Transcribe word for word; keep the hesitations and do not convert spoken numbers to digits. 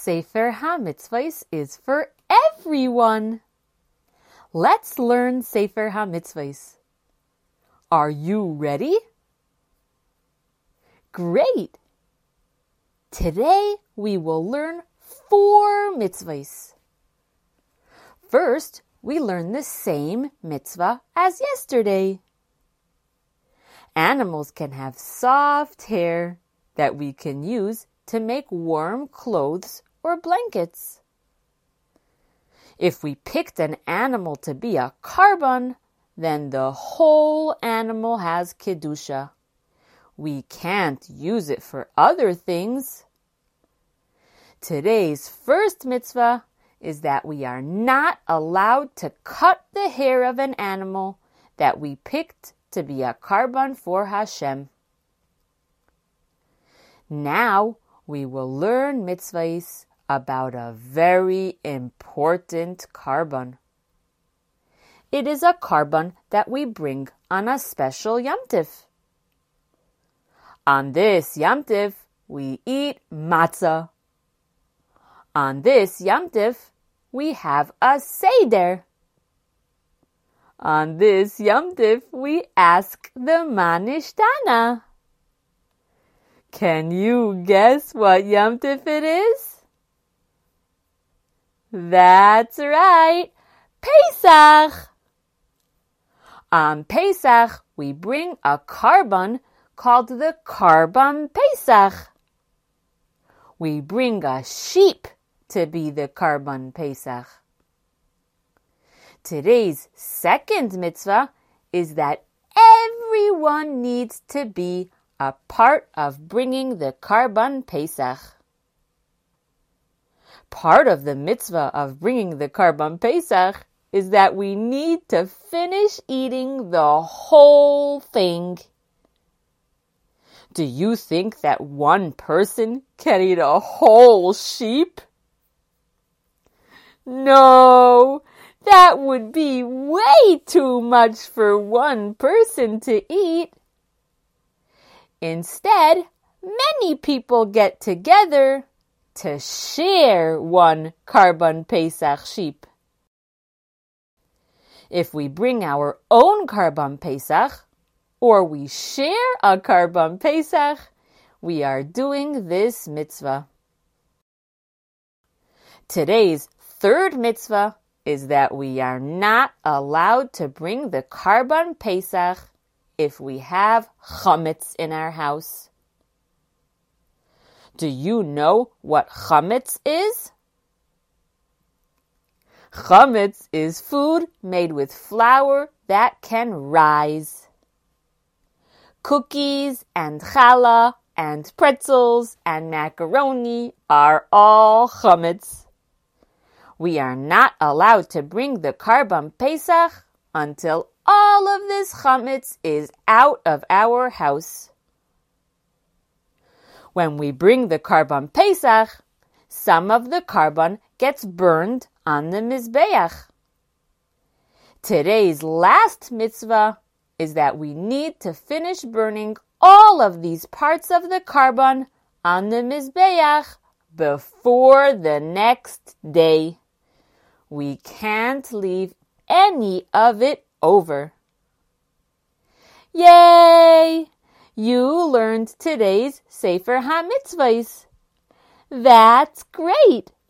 Sefer HaMitzvahs is for everyone. Let's learn Sefer HaMitzvahs. Are you ready? Great! Today we will learn four mitzvahs. First, we learn the same mitzvah as yesterday. Animals can have soft hair that we can use to make warm clothes or blankets. If we picked an animal to be a karban, then the whole animal has kedusha. We can't use it for other things. Today's first mitzvah is that we are not allowed to cut the hair of an animal that we picked to be a karban for Hashem. Now we will learn mitzvahs about a very important karban. It is a karban that we bring on a special Yom Tif. On this Yom Tif, we eat matzah. On this Yom Tif, we have a seder. On this Yom Tif, we ask the manishtana. Can you guess what Yom Tif it is? That's right, Pesach. On Pesach, we bring a karban called the Karban Pesach. We bring a sheep to be the Karban Pesach. Today's second mitzvah is that everyone needs to be a part of bringing the Karban Pesach. Part of the mitzvah of bringing the Karban Pesach is that we need to finish eating the whole thing. Do you think that one person can eat a whole sheep? No, that would be way too much for one person to eat. Instead, many people get together to share one Karban Pesach sheep. If we bring our own Karban Pesach, or we share a Karban Pesach, we are doing this mitzvah. Today's third mitzvah is that we are not allowed to bring the Karban Pesach if we have chametz in our house. Do you know what chametz is? Chametz is food made with flour that can rise. Cookies and challah and pretzels and macaroni are all chametz. We are not allowed to bring the Karban Pesach until all of this chametz is out of our house. When we bring the Karban Pesach, some of the karban gets burned on the mizbeach. Today's last mitzvah is that we need to finish burning all of these parts of the karban on the mizbeach before the next day. We can't leave any of it over. Yay! You learned today's Sefer HaMitzvahs. That's great!